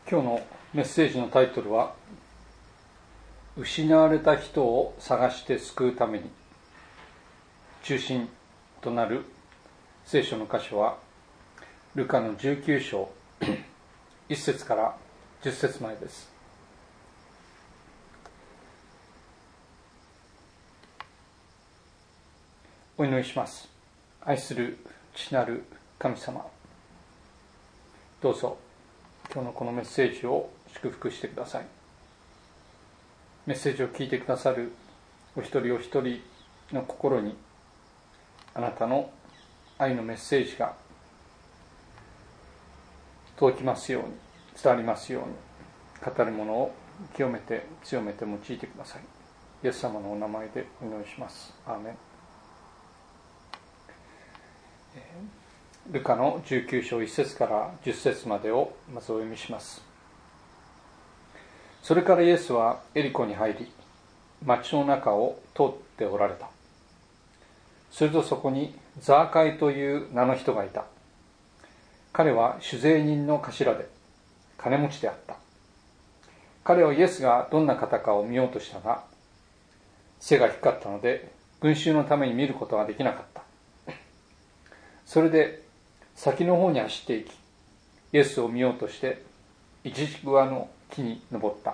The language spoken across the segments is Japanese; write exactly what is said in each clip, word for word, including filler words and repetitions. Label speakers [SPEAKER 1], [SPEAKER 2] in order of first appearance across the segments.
[SPEAKER 1] 今日のメッセージのタイトルは、失われた人を探して救うために。中心となる聖書の箇所は、ルカのじゅうきゅう章いっ節からじゅっ節までです。お祈りします。愛する父なる神様、どうぞ今日のこのメッセージを祝福してください。メッセージを聞いてくださるお一人お一人の心に、あなたの愛のメッセージが届きますように、伝わりますように、語るものを清めて強めて用いてください。イエス様のお名前でお祈りします。アーメン。ルカのじゅうきゅう章いっ節からじゅっ節までをまずお読みします。それからイエスはエリコに入り、町の中を通っておられた。するとそこにザーカイという名の人がいた。彼は酒税人の頭で金持ちであった。彼はイエスがどんな方かを見ようとしたが、背が低かったので群衆のために見ることができなかった。それで先の方に走っていき、イエスを見ようとしてイチジクワの木に登った。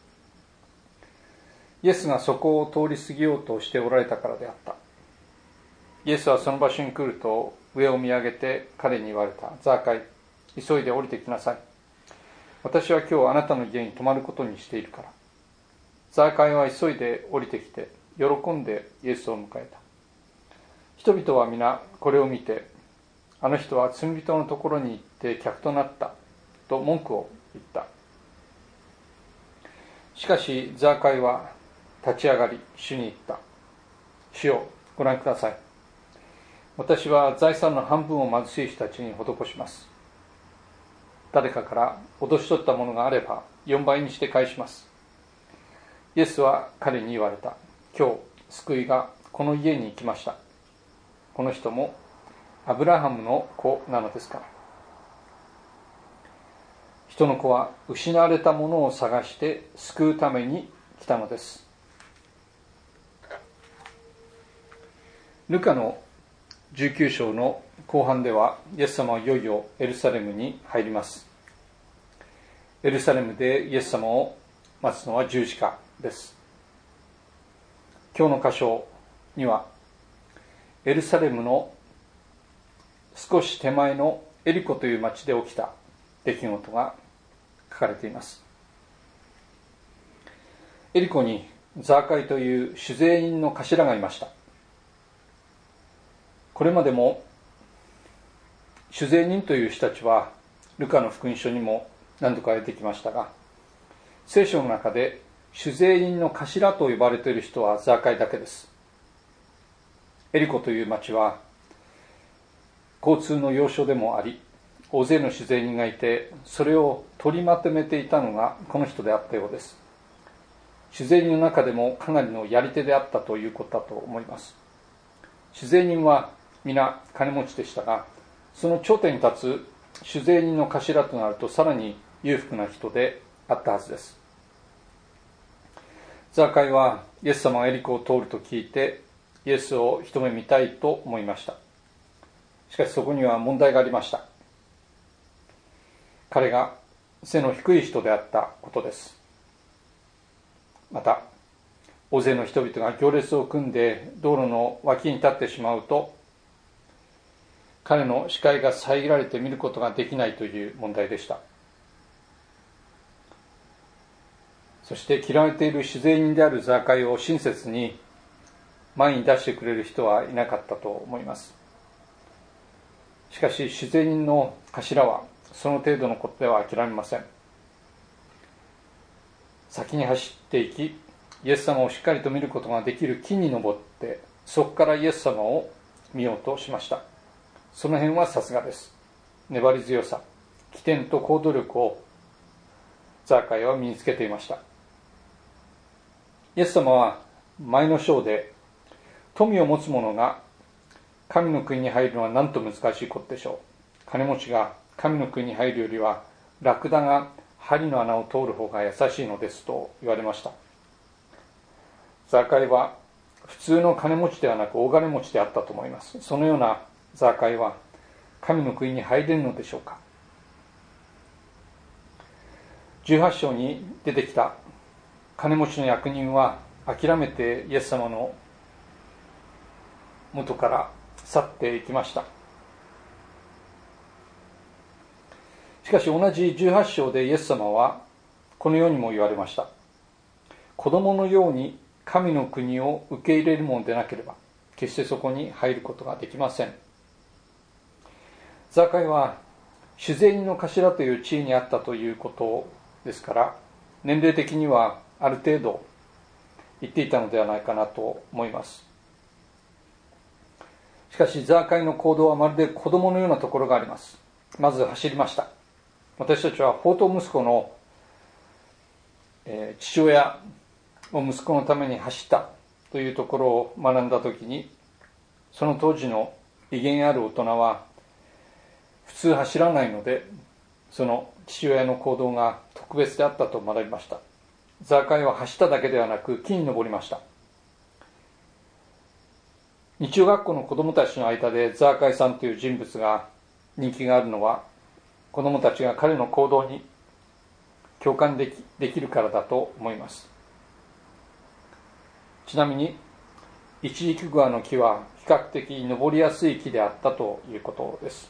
[SPEAKER 1] イエスがそこを通り過ぎようとしておられたからであった。イエスはその場所に来ると上を見上げて彼に言われた。ザーカイ、急いで降りてきなさい。私は今日あなたの家に泊まることにしているから。ザーカイは急いで降りてきて喜んでイエスを迎えた。人々は皆これを見て、あの人は罪人のところに行って客となったと文句を言った。しかしザーカイは立ち上がり主に言った。主よ、ご覧ください。私は財産の半分を貧しい人たちに施します。誰かから脅し取ったものがあればよんばいにして返します。イエスは彼に言われた。今日救いがこの家に行きました。この人もアブラハムの子なのですから。人の子は失われたものを探して救うために来たのです。ルカのじゅうきゅう章の後半では、イエス様はいよいよエルサレムに入ります。エルサレムでイエス様を待つのは十字架です。今日の箇所には、エルサレムの少し手前のエリコという町で起きた出来事が書かれています。エリコにザーカイという酒税人の頭がいました。これまでも酒税人という人たちはルカの福音書にも何度か出てきましたが、聖書の中で酒税人の頭と呼ばれている人はザーカイだけです。エリコという町は交通の要衝でもあり、大勢の酒税人がいて、それを取りまとめていたのがこの人であったようです。酒税人の中でもかなりのやり手であったということだと思います。酒税人は皆金持ちでしたが、その頂点に立つ酒税人の頭となるとさらに裕福な人であったはずです。ザーカイはイエス様がエリコを通ると聞いて、イエスを一目見たいと思いました。しかしそこには問題がありました。彼が背の低い人であったことです。また、大勢の人々が行列を組んで道路の脇に立ってしまうと、彼の視界が遮られて見ることができないという問題でした。そして嫌われている酒税人であるザーカイを親切に前に出してくれる人はいなかったと思います。しかし酒税人の頭はその程度のことでは諦めません。先に走っていき、イエス様をしっかりと見ることができる木に登って、そこからイエス様を見ようとしました。その辺はさすがです。粘り強さ、起点と行動力をザーカイは身につけていました。イエス様は前の章で、富を持つ者が神の国に入るのはなんと難しいことでしょう。金持ちが神の国に入るよりはラクダが針の穴を通る方が優しいのですと言われました。ザーカイは普通の金持ちではなく大金持ちであったと思います。そのようなザーカイは神の国に入れるのでしょうか。じゅうはち章に出てきた金持ちの役人は諦めてイエス様の元から去っていきました。しかし同じじゅうはち章でイエス様はこのようにも言われました。子供のように神の国を受け入れるものでなければ決してそこに入ることができません。ザーカイは主税人の頭という地位にあったということですから、年齢的にはある程度言っていたのではないかなと思います。しかしザーカイの行動はまるで子供のようなところがあります。まず走りました。私たちは放蕩息子の、えー、父親を息子のために走ったというところを学んだときに、その当時の威厳ある大人は普通走らないので、その父親の行動が特別であったと学びました。ザーカイは走っただけではなく木に登りました。日曜学校の子どもたちの間でザーカイさんという人物が人気があるのは、子どもたちが彼の行動に共感でき、できるからだと思います。ちなみにイチジクグアの木は比較的登りやすい木であったということです。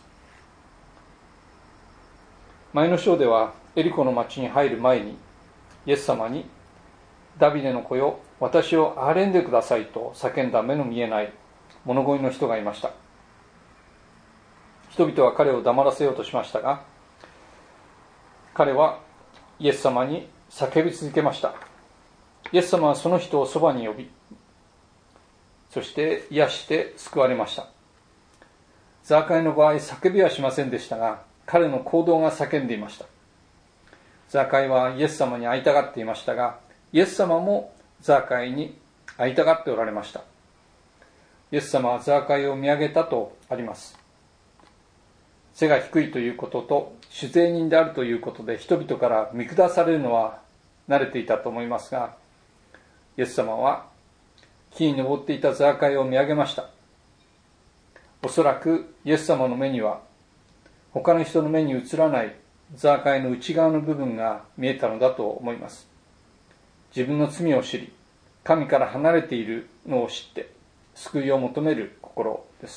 [SPEAKER 1] 前の章ではエリコの町に入る前にイエス様にダビデの子よ、私を憐れんでくださいと叫んだ目の見えない物乞いの人がいました。人々は彼を黙らせようとしましたが、彼はイエス様に叫び続けました。イエス様はその人をそばに呼び、そして癒して救われました。ザーカイの場合、叫びはしませんでしたが、彼の行動が叫んでいました。ザーカイはイエス様に会いたがっていましたが、イエス様もザーカイに会いたがっておられました。イエス様はザーカイを見上げたとあります。背が低いということと主税人であるということで人々から見下されるのは慣れていたと思いますが、イエス様は木に登っていたザーカイを見上げました。おそらくイエス様の目には他の人の目に映らないザーカイの内側の部分が見えたのだと思います。自分の罪を知り、神から離れているのを知って救いを求める心です。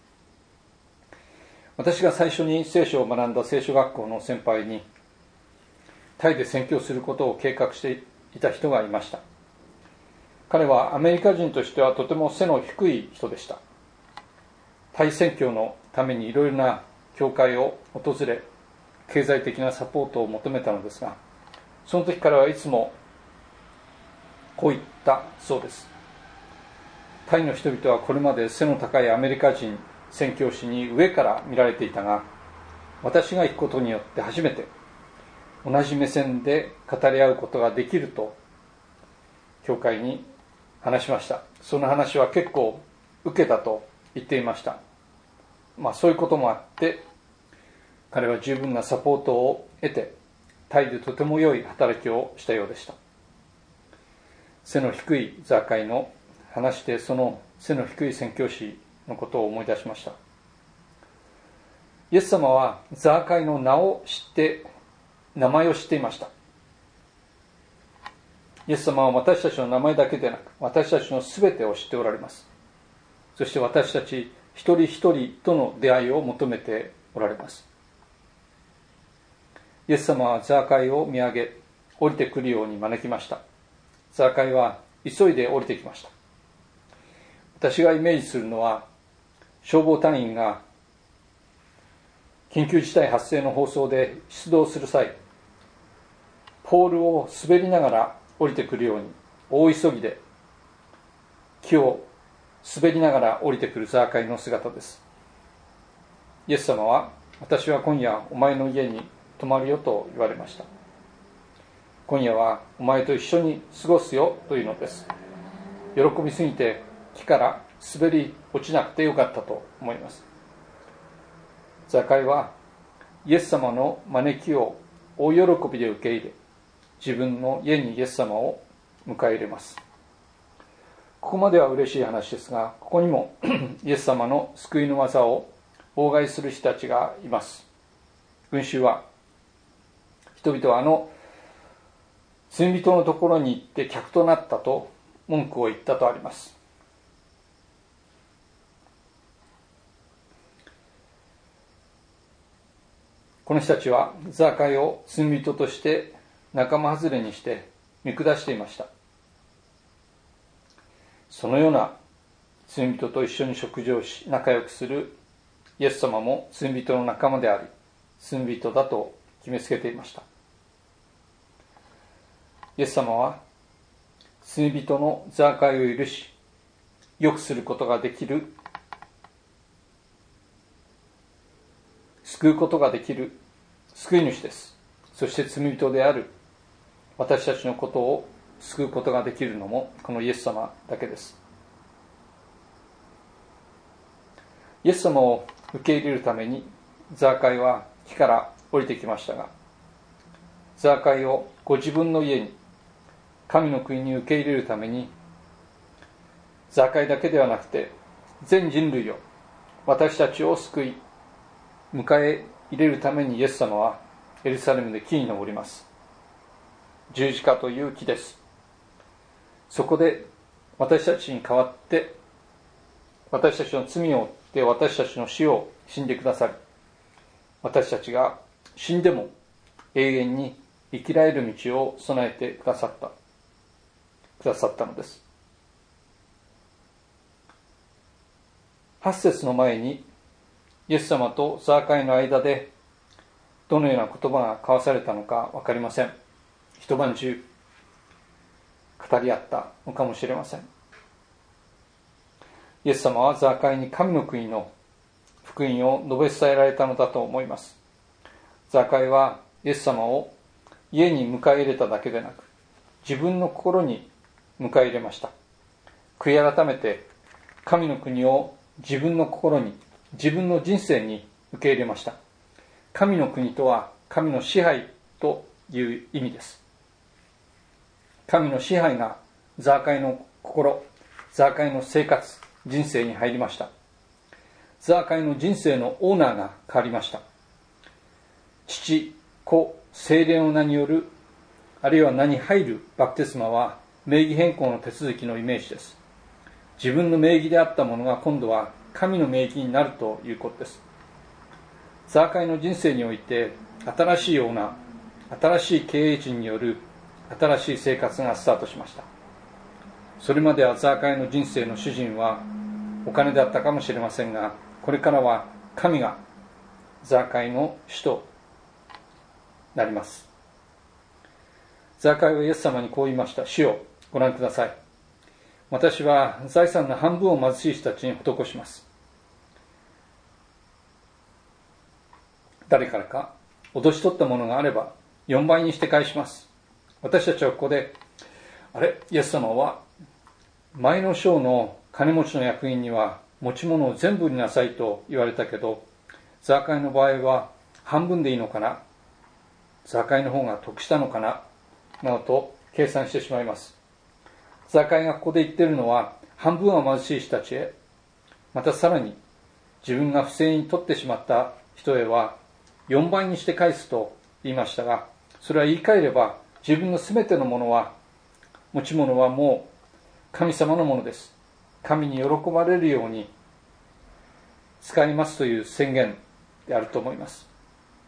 [SPEAKER 1] 私が最初に聖書を学んだ聖書学校の先輩にタイで宣教することを計画していた人がいました。彼はアメリカ人としてはとても背の低い人でした。タイ宣教のためにいろいろな教会を訪れ、経済的なサポートを求めたのですが、その時彼はいつもこう言ったそうです。タイの人々はこれまで背の高いアメリカ人宣教師に上から見られていたが、私が行くことによって初めて同じ目線で語り合うことができると教会に話しました。その話は結構受けたと言っていました。まあそういうこともあって彼は十分なサポートを得てタイでとても良い働きをしたようでした。背の低いザーカイの話でその背の低い宣教師のことを思い出しました。イエス様はザーカイの名を知って名前を知っていました。イエス様は私たちの名前だけでなく私たちのすべてを知っておられます。そして私たち一人一人との出会いを求めておられます。イエス様はザーカイを見上げ降りてくるように招きました。ザーカイは急いで降りてきました。私がイメージするのは消防隊員が緊急事態発生の放送で出動する際、ポールを滑りながら降りてくるように大急ぎで木を滑りながら降りてくるザーカイの姿です。イエス様は私は今夜お前の家に泊まるよと言われました。今夜はお前と一緒に過ごすよというのです。喜びすぎて木から滑り落ちなくてよかったと思います。ザーカイはイエス様の招きを大喜びで受け入れ、自分の家にイエス様を迎え入れます。ここまでは嬉しい話ですが、ここにもイエス様の救いの技を妨害する人たちがいます。群衆は、人々はあの罪人のところに行って客となったと文句を言ったとあります。この人たちはザーカイを罪人として仲間外れにして見下していました。そのような罪人と一緒に食事をし仲良くするイエス様も罪人の仲間であり、罪人だと決めつけていました。イエス様は罪人のザーカイを許し、良くすることができる、救うことができる救い主です。そして罪人である私たちのことを救うことができるのもこのイエス様だけです。イエス様を受け入れるためにザーカイは木から降りてきましたが、ザーカイをご自分の家に、神の国に受け入れるために、ザーカイだけではなくて全人類を、私たちを救い迎え入れるためにイエス様はエルサレムで木に登ります。十字架という木です。そこで私たちに代わって私たちの罪を負って私たちの死を死んでくださり、私たちが死んでも永遠に生きられる道を備えてくださったくださったのです。はち節の前にイエス様とザーカイの間でどのような言葉が交わされたのか分かりません。一晩中語り合ったのかもしれません。イエス様はザーカイに神の国の福音を述べ伝えられたのだと思います。ザーカイはイエス様を家に迎え入れただけでなく、自分の心に迎え入れました。悔い改めて神の国を自分の心に、自分の人生に受け入れました。神の国とは神の支配という意味です。神の支配がザーカイの心、ザーカイの生活、人生に入りました。ザーカイの人生のオーナーが変わりました。父、子、聖霊の名による、あるいは名に入るバプテスマは名義変更の手続きのイメージです。自分の名義であったものが今度は神の名義になるということです。ザーカイの人生において新しいオーナー、新しい経営陣による新しい生活がスタートしました。それまではザーカイの人生の主人はお金であったかもしれませんが、これからは神がザーカイの主となります。ザーカイはイエス様にこう言いました。主よ、ご覧ください。私は財産の半分を貧しい人たちに施します。誰からか脅し取ったものがあればよんばいにして返します。私たちはここで、あれ、イエス様は前の章の金持ちの役員には持ち物を全部売りなさいと言われたけど、ザーカイの場合は半分でいいのかな、ザーカイの方が得したのかな、などと計算してしまいます。ザーカイがここで言っているのは、半分は貧しい人たちへ、またさらに自分が不正に取ってしまった人へはよんばいにして返すと言いましたが、それは言い換えれば自分のすべてのものは、持ち物はもう神様のものです。神に喜ばれるように使いますという宣言であると思います。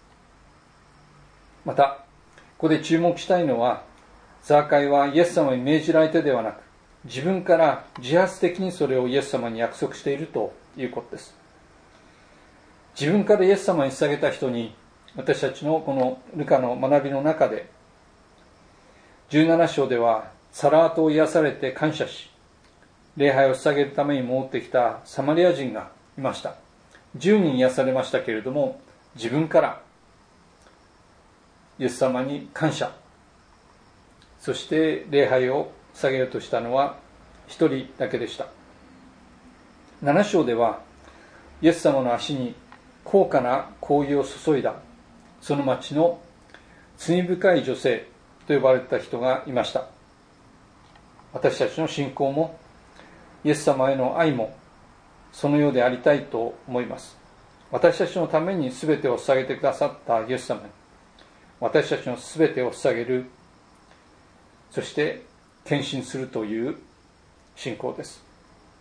[SPEAKER 1] またここで注目したいのは、ザーカイはイエス様に命じられてではなく、自分から自発的にそれをイエス様に約束しているということです。自分からイエス様に捧げた人に、私たちのこのルカの学びの中でじゅうなな章ではサラートを癒されて感謝し、礼拝を捧げるために戻ってきたサマリア人がいました。じゅうにん癒されましたけれども、自分からイエス様に感謝、そして礼拝を捧げようとしたのはひとりだけでした。なな章ではイエス様の足に高価な香油を注いだその町の罪深い女性と呼ばれた人がいました。私たちの信仰もイエス様への愛もそのようでありたいと思います。私たちのために全てを捧げてくださったイエス様に私たちの全てを捧げる、そして献身するという信仰です。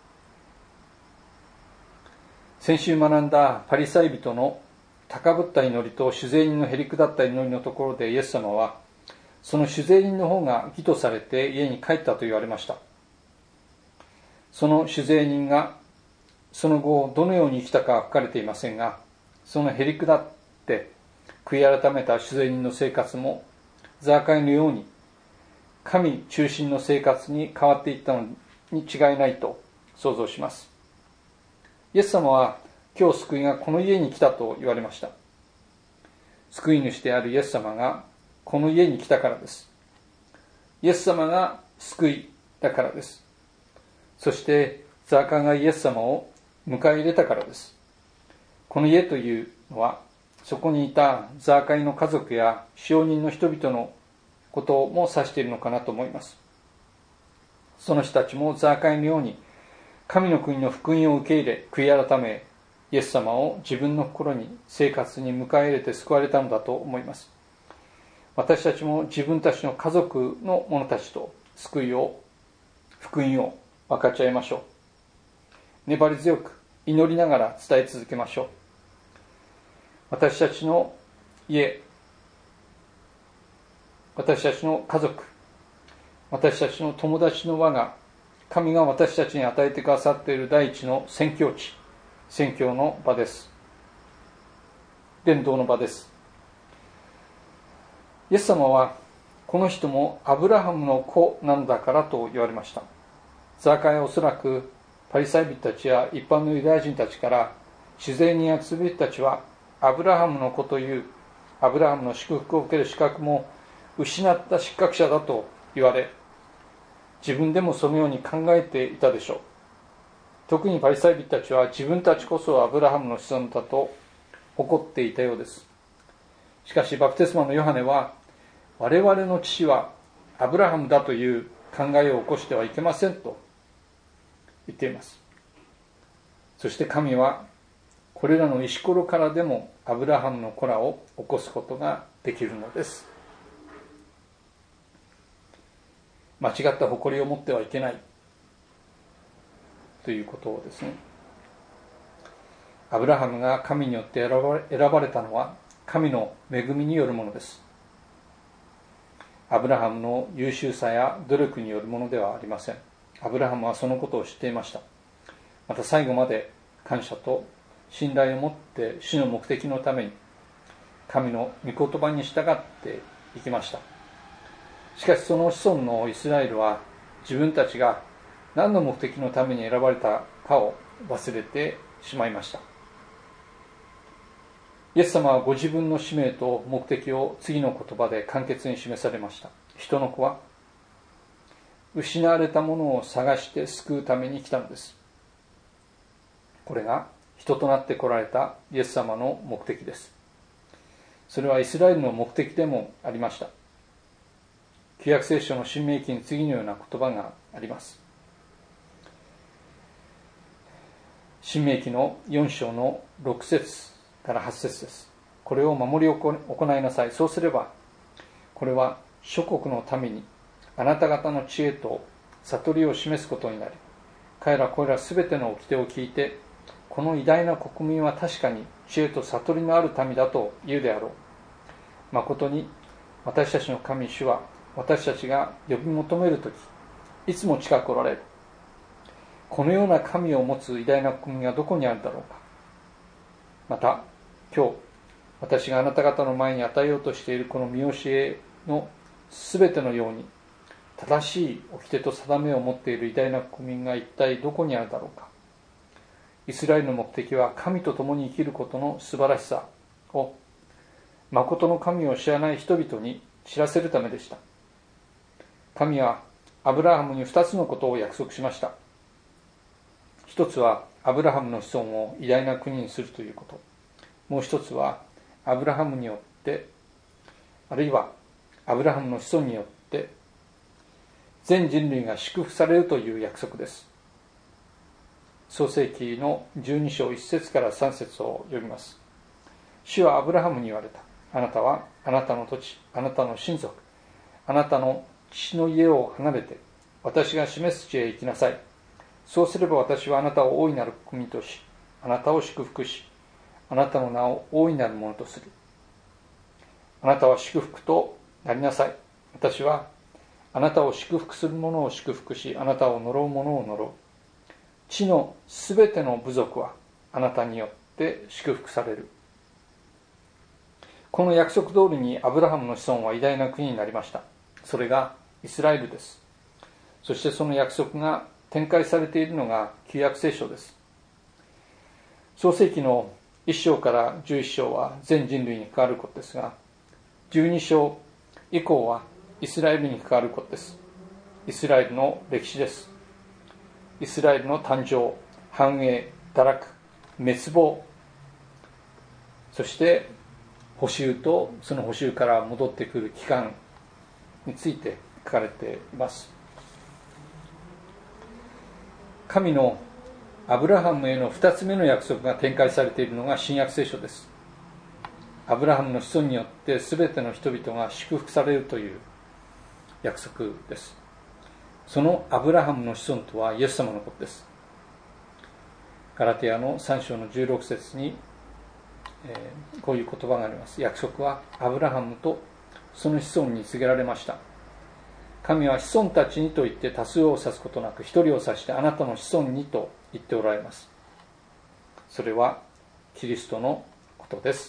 [SPEAKER 1] 先週学んだパリサイ人の高ぶった祈りと主税人のへりくだった祈りのところで、イエス様はその主税人の方が義とされて家に帰ったと言われました。その主税人がその後どのように生きたかは書かれていませんが、そのへりくだって悔い改めた主税人の生活もザーカイのように神中心の生活に変わっていったのに違いないと想像します。イエス様は今日救いがこの家に来たと言われました。救い主であるイエス様がこの家に来たからです。イエス様が救いだからです。そしてザーカイがイエス様を迎え入れたからです。この家というのはそこにいたザーカイの家族や使用人の人々のことも指しているのかなと思います。その人たちもザーカイのように神の国の福音を受け入れ悔い改め、イエス様を自分の心に生活に迎え入れて救われたのだと思います。私たちも自分たちの家族の者たちと救いを、福音を分かち合いましょう。粘り強く祈りながら伝え続けましょう。私たちの家、私たちの家族、私たちの友達の輪が神が私たちに与えてくださっている第一の宣教地、宣教の場です。伝道の場です。イエス様はこの人もアブラハムの子なんだからと言われました。ザーカイはおそらくパリサイ人たちや一般のユダヤ人たちから主税人や罪人たちはアブラハムの子というアブラハムの祝福を受ける資格も失った失格者だと言われ、自分でもそのように考えていたでしょう。特にパリサイ人たちは自分たちこそアブラハムの子孫だと誇っていたようです。しかしバプテスマのヨハネは、我々の父はアブラハムだという考えを起こしてはいけませんと言っています。そして神はこれらの石ころからでもアブラハムの子らを起こすことができるのです。間違った誇りを持ってはいけないということをですね。アブラハムが神によって選ばれ、選ばれたのは神の恵みによるものです。アブラハムの優秀さや努力によるものではありません。アブラハムはそのことを知っていました。また最後まで感謝と信頼を持って主の目的のために神の御言葉に従っていきました。しかしその子孫のイスラエルは自分たちが何の目的のために選ばれたかを忘れてしまいました。イエス様はご自分の使命と目的を次の言葉で簡潔に示されました。人の子は失われたものを探して救うために来たのです。これが人となって来られたイエス様の目的です。それはイスラエルの目的でもありました。旧約聖書の申命記に次のような言葉があります。申命記のよん章のろく節からはち節です。これを守り行いなさい。そうすればこれは諸国の民にあなた方の知恵と悟りを示すことになり、彼らこれらすべての掟を聞いて、この偉大な国民は確かに知恵と悟りのある民だと言うであろう。まことに私たちの神主は私たちが呼び求めるときいつも近くおられる。このような神を持つ偉大な国民がどこにあるだろうか。また今日私があなた方の前に与えようとしているこの見教えのすべてのように正しい掟と定めを持っている偉大な国民が一体どこにあるだろうか。イスラエルの目的は神と共に生きることの素晴らしさを誠の神を知らない人々に知らせるためでした。神はアブラハムに二つのことを約束しました。一つはアブラハムの子孫を偉大な国にするということ。もう一つはアブラハムによってあるいはアブラハムの子孫によって全人類が祝福されるという約束です。創世記のじゅうに章いち節からさん節を読みます。主はアブラハムに言われた。あなたはあなたの土地、あなたの親族、あなたの父の家を離れて私が示す地へ行きなさい。そうすれば私はあなたを大いなる国民とし、あなたを祝福し、あなたの名を大いなるものとする。あなたは祝福となりなさい。私はあなたを祝福する者を祝福し、あなたを呪う者を呪う。地のすべての部族はあなたによって祝福される。この約束通りにアブラハムの子孫は偉大な国になりました。それがイスラエルです。そしてその約束が展開されているのが旧約聖書です。創世記のいっ章からじゅういっ章は全人類に関わることですが、じゅうに章以降はイスラエルに関わることです。イスラエルの歴史です。イスラエルの誕生、繁栄、堕落、滅亡、そして捕囚とその捕囚から戻ってくる期間について書かれています。神のアブラハムへの二つ目の約束が展開されているのが新約聖書です。アブラハムの子孫によって全ての人々が祝福されるという約束です。そのアブラハムの子孫とはイエス様のことです。ガラテヤのさん章のじゅうろく節に、えー、こういう言葉があります。約束はアブラハムとその子孫に告げられました。神は子孫たちにと言って多数を指すことなく、一人を指してあなたの子孫にと言っておられます。それはキリストのことです。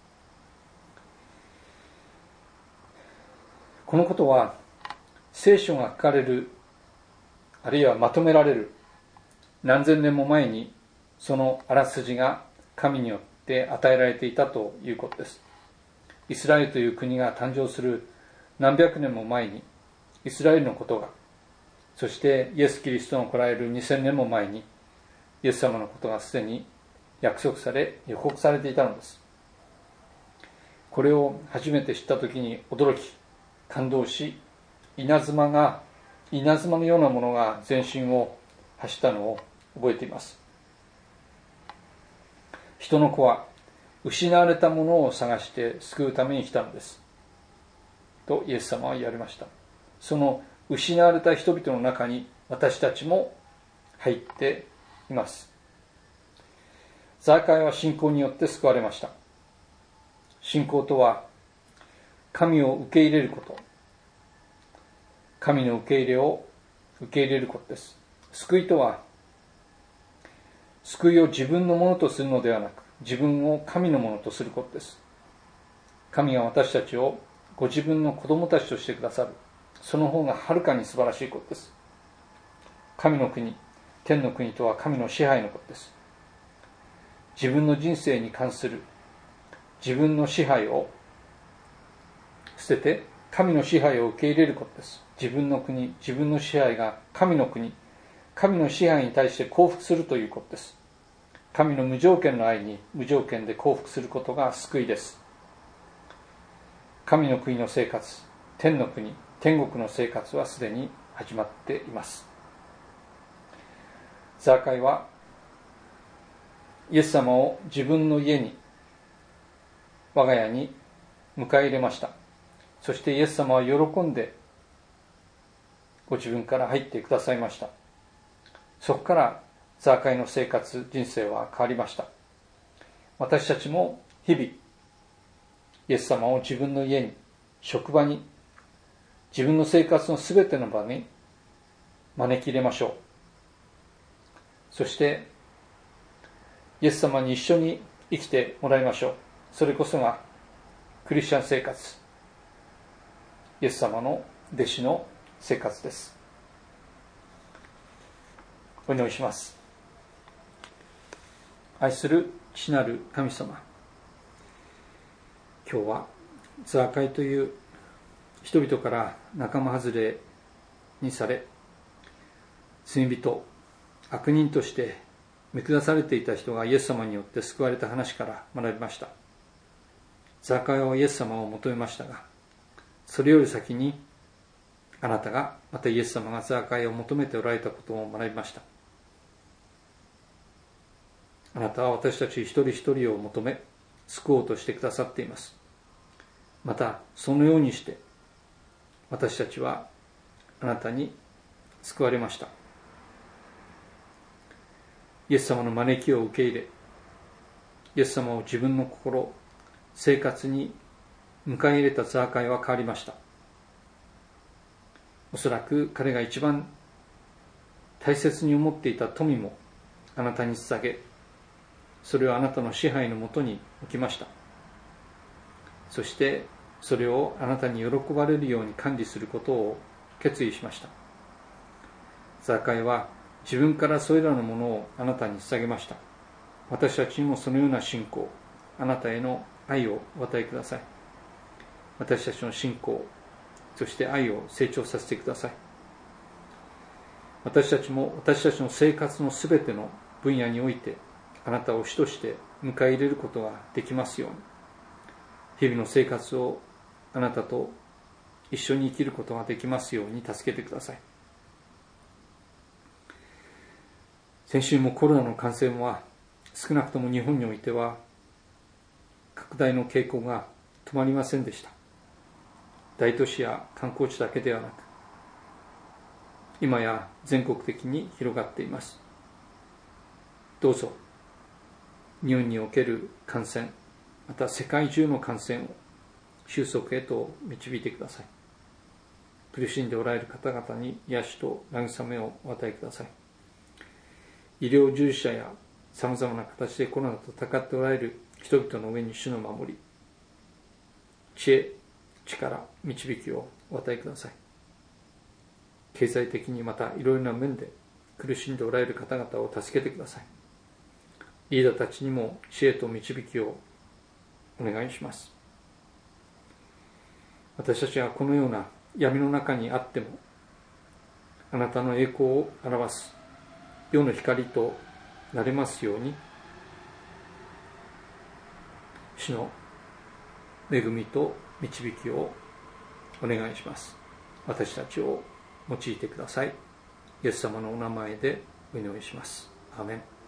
[SPEAKER 1] このことは聖書が書かれる、あるいはまとめられる何千年も前にそのあらすじが神によって与えられていたということです。イスラエルという国が誕生する何百年も前にイスラエルのことが、そしてイエス・キリストの来られるにせんねんも前にイエス様のことがすでに約束され予告されていたのです。これを初めて知ったときに驚き感動し、稲妻が稲妻のようなものが全身を走ったのを覚えています。人の子は失われたものを探して救うために来たのですとイエス様は言われました。その失われた人々の中に私たちも入っています。ザーカイは信仰によって救われました。信仰とは神を受け入れること、神の受け入れを受け入れることです。救いとは救いを自分のものとするのではなく、自分を神のものとすることです。神が私たちをご自分の子供たちとしてくださる、その方がはるかに素晴らしいことです。神の国、天の国とは神の支配のことです。自分の人生に関する自分の支配を捨てて神の支配を受け入れることです。自分の国、自分の支配が神の国、神の支配に対して降伏するということです。神の無条件の愛に無条件で降伏することが救いです。神の国の生活、天の国、天国の生活はすでに始まっています。ザーカイはイエス様を自分の家に、我が家に迎え入れました。そしてイエス様は喜んでご自分から入ってくださいました。そこからザーカイの生活、人生は変わりました。私たちも日々イエス様を自分の家に、職場に、自分の生活のすべての場に招き入れましょう。そしてイエス様に一緒に生きてもらいましょう。それこそがクリスチャン生活、イエス様の弟子の生活です。お祈りします。愛する父なる神様、今日はザーカイという人々から仲間外れにされ、罪人、悪人として見下されていた人がイエス様によって救われた話から学びました。ザーカイはイエス様を求めましたが、 それより先にあなたがまたイエス様がザーカイを求めておられたことを学びました。あなたは私たち一人一人を求め救おうとしてくださっています。またそのようにして私たちはあなたに救われました。イエス様の招きを受け入れ、イエス様を自分の心、生活に迎え入れたザーカイは変わりました。おそらく彼が一番大切に思っていた富もあなたに捧げ、それをあなたの支配のもとに置きました。そしてそれをあなたに喜ばれるように管理することを決意しました。ザーカイは自分からそれらのものをあなたに捧げました。私たちにもそのような信仰、あなたへの愛をお与えください。私たちの信仰、そして愛を成長させてください。私たちも私たちの生活のすべての分野においてあなたを主として迎え入れることができますように、日々の生活をあなたと一緒に生きることができますように助けてください。先週もコロナの感染は少なくとも日本においては拡大の傾向が止まりませんでした。大都市や観光地だけではなく、今や全国的に広がっています。どうぞ日本における感染、また世界中の感染を収束へと導いてください。苦しんでおられる方々に癒しと慰めをお与えください。医療従事者やさまざまな形でコロナと戦っておられる人々の上に主の守り、知恵、力、導きをお与えください。経済的にまたいろいろな面で苦しんでおられる方々を助けてください。リーダーたちにも知恵と導きをお願いします。私たちはこのような闇の中にあってもあなたの栄光を表す世の光となれますように、主の恵みと導きをお願いします。私たちを用いてください。イエス様のお名前でお祈りします。アーメン。